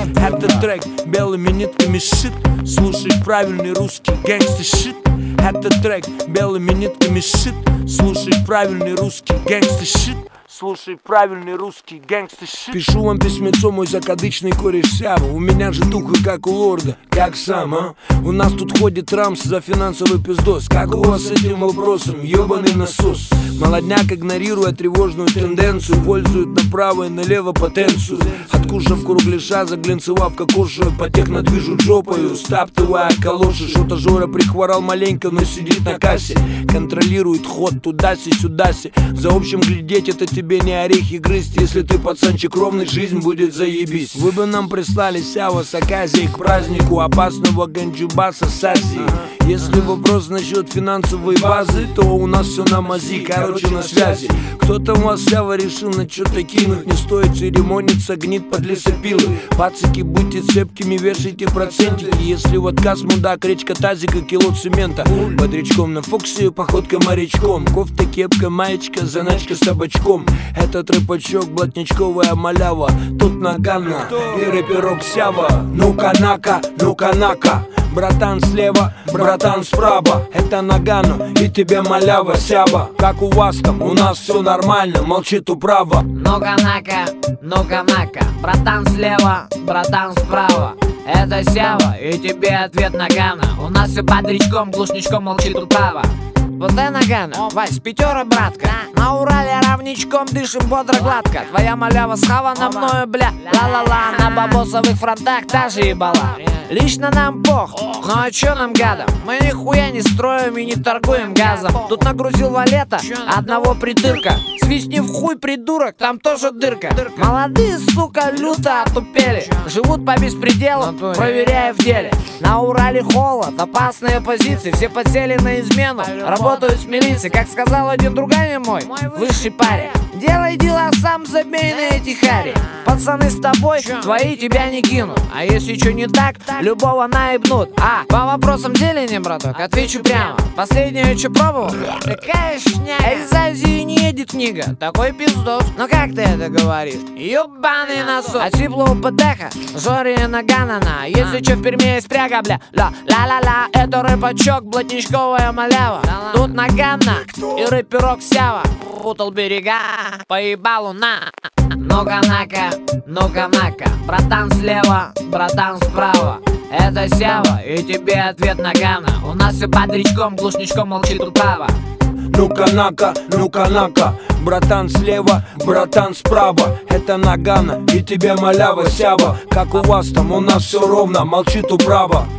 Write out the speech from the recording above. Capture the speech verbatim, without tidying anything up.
Это трек белыми нитками сшит. Слушай правильный русский гэнгста шит. Это трек белыми нитками сшит. Слушай правильный русский гэнгста шит. Слушай правильный русский гэнгста шит. Пишу вам письмецо, мой закадычный кореш Сява. У меня же тухло, как у лорда. Как сам, а? У нас тут ходит Рамс за финансовый пиздос. Как у вас с этим вопросом, ёбаный насос? Молодняк, игнорируя тревожную тенденцию, пользует направо и налево потенцию. Откушав кругляша, заглянцевав кокошую, по технодвижу жопою, стаптывая калоши. Что-то Жора прихворал маленько, но сидит на кассе. Контролирует ход туда-си-сюда-си. За общим глядеть это тебе не орехи грызть. Если ты пацанчик ровный, жизнь будет заебись. Вы бы нам прислали Сява с оказией к празднику опасного ганджубаса с Азии. Если вопрос насчет финансовой базы, то у нас все на мази, короче на связи. Кто-то у вас Сява решил на что-то кинуть. Не стоит церемониться, гнит под лесопилы. Пацики, будьте цепкими, вешайте процентики. Если в отказ мудак, речка тазика, кило цемента. Бодрячком на Фоксе, походка морячком. Кофта, кепка, маечка, заначка с табачком. Этот рэпачок, блатничковая малява. Тут Нагана и рэперок Сява. Ну-ка, нака, ну-ка, нака. Братан слева, братан справа. Это Нагану и тебе малява Сява. Как у вас там, у нас все нормально, молчит управа. Ну-ка, нака, ну-ка, нака. Братан слева, братан справа. Это Сява и тебе ответ Нагана. У нас все бодрячком, глушничком, молчит управа. Вот это Нагана, Вась, пятера, братка. На Урале равничком дышим бодро гладко. Твоя малява схавана мною, бля, ла-ла-ла. На бабосовых фронтах та же ебала. Лично нам пох, ну а чё нам гадом? Мы нихуя не строим и не торгуем газом. Тут нагрузил валета, одного придырка. Свистни в хуй, придурок, там тоже дырка. Молодые, сука, люто отупели. Живут по беспределу, проверяя в деле. На Урале холод, опасные позиции. Все подсели на измену, работают с милицией. Как сказал один другами мой, высший парень: делай дела сам, забей на эти хари. Пацаны с тобой, твои тебя не кинут. А если что не так, любого наебнут. А, по вопросам зелени, браток, отвечу прямо. Последнее, что пробовал? Такая шняга. Из Азии не едет книга, такой пиздос. Но как ты это говоришь? Ёбаный насос. А тепло у ПТХ, Жоре Наганана. Если что в Перми есть пряга, бля, ла-ла-ла-ла. Это рэпачок, блатничковая малява. Тут Нагана и рэперок Сява. Путал берега, поебалу на. Ну-ка, нака, ну-ка, нака. Братан слева, братан справа. Это Сява и тебе ответ Нагана. У нас все бодрячком, глушничком, молчит управа. Ну-ка, нака, ну-ка, нака. Братан слева, братан справа. Это Нагана и тебе малява Сява. Как у вас там, у нас все ровно, молчит управа.